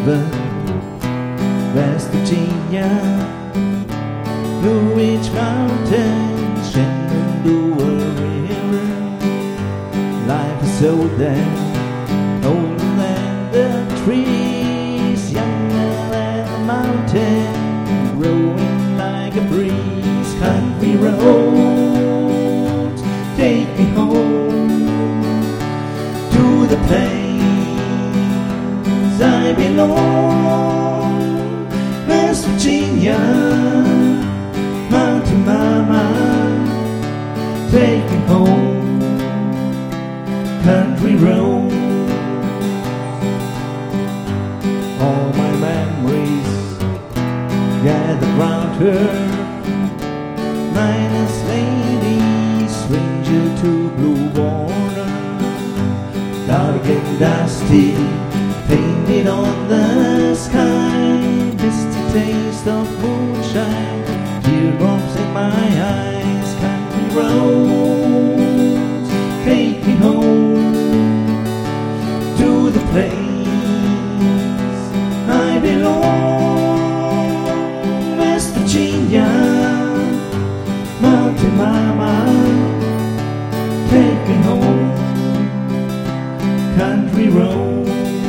heaven, West Virginia, Blue Ridge Mountains, Shenandoah River. Life is so dead, older than the trees, younger than the mountain, growing like a breeze. Country roads, take me home to the place I belong. West Virginia, Mountain Mama, take me home. Country road, all my memories gathered round her. Minus lady, stranger to blue water, dark and dusty, painted on the sky. Misty taste of moonshine, teardrops in my eyes. Country roads, take me home to the place I belong. West Virginia, Mountain Mama, take me home. Country road,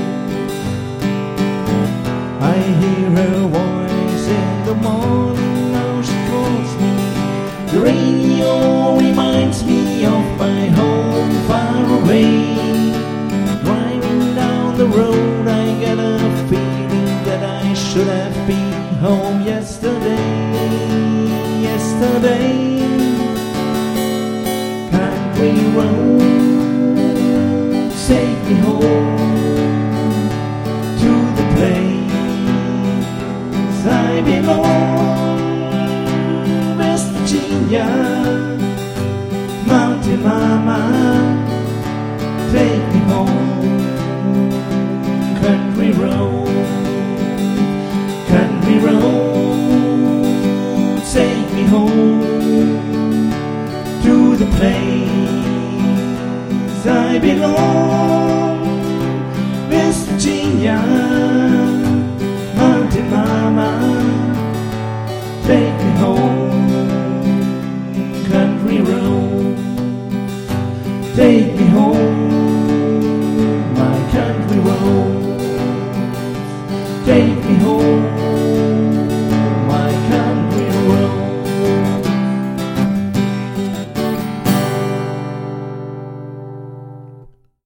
I hear her voice in the morning, now she calls me. The radio reminds me of my home far away. Driving down the road, I get a feeling that I should have been home yesterday. Yesterday, country road, take me home to the place I belong. West Virginia, Mountain Mama, take me home. Country road, country road, take me home to the place I belong. West Virginia, Mountain Mama, take me home. Country road, take